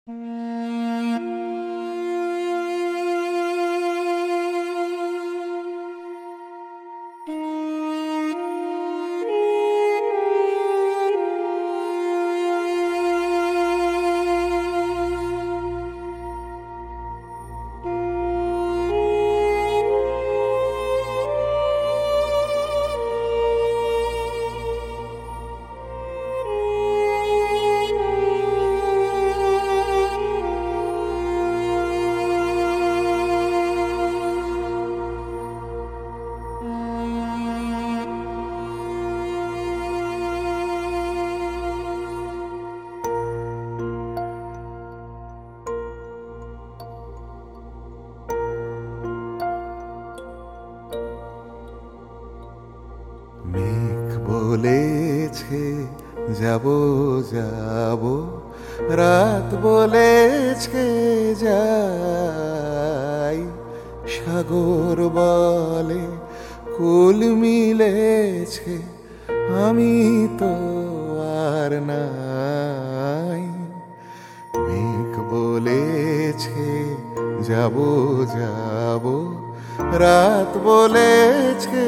মেঘ বলেছে যাব যাব, রাত বলেছে যাই, সাগর বলে কুল মিলেছে, আমি তো আর নাই। মেঘ বলেছে যাব যাব, রাত বলেছে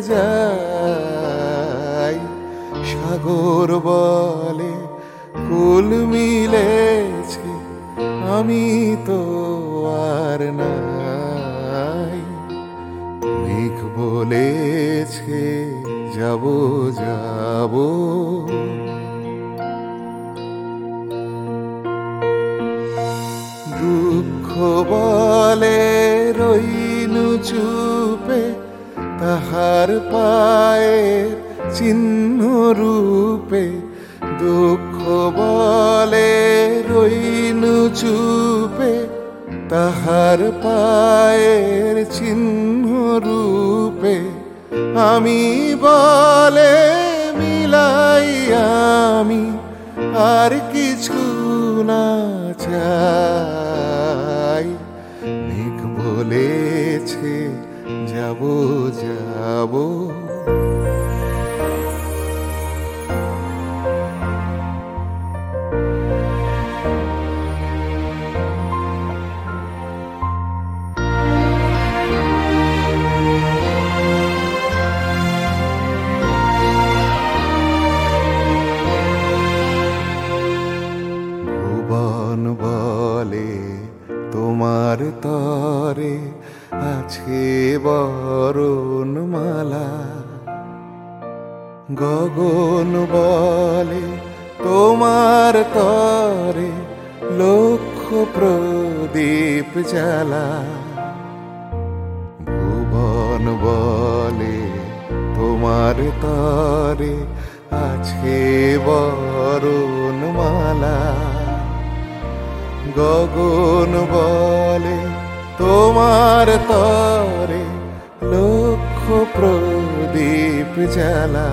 যাই, সাগর বলে কুল মিলেছে, আমি তো আর নাই। মেঘ বলেছে যাব যাব, দুঃখ বলে রইনু চুপে, তাহার পায়ের চিহ্ন রূপে। দুঃখ বলে রইনু চুপে, তাহার পায়ের চিহ্ন রূপে। আমি বলে মিলাই আমি আর কিছু না চাই। মেঘ বলেছে যাব যাব, ভুবন বলে তোমার তরে আছে বরণমালা। গগন বলে তোমার তরে লক্ষ প্রদীপ জ্বালা। ভুবন বলে তোমার তরে আছে বরণমালা। গগন বলে তোমার তরে লক্ষ প্রদীপ জ্বালা।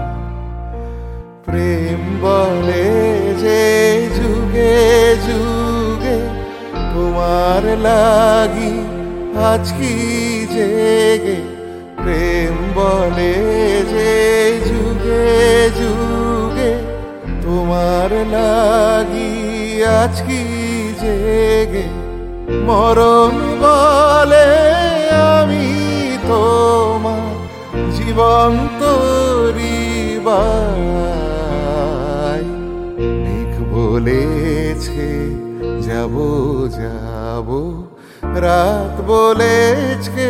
প্রেম বলে যে যুগে যুগে তোমার লাগি আজকি জেগে। প্রেম বলে যে যুগে যুগে তোমার লাগি আজকি জেগে। মরণ বলে আমি তোমার জীবন্ত হৃদয়। মেঘ বলেছে যাব যাব, রাত বলেছে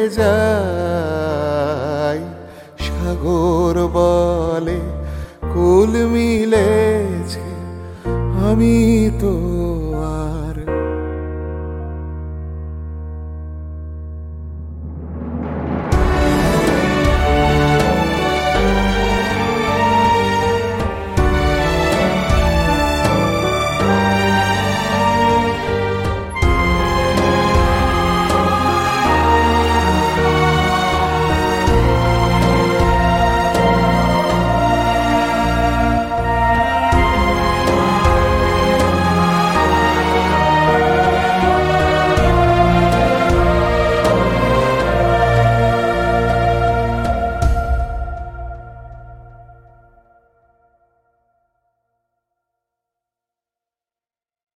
যাই, সাগর বলে কুল মিলেছে, আমি তো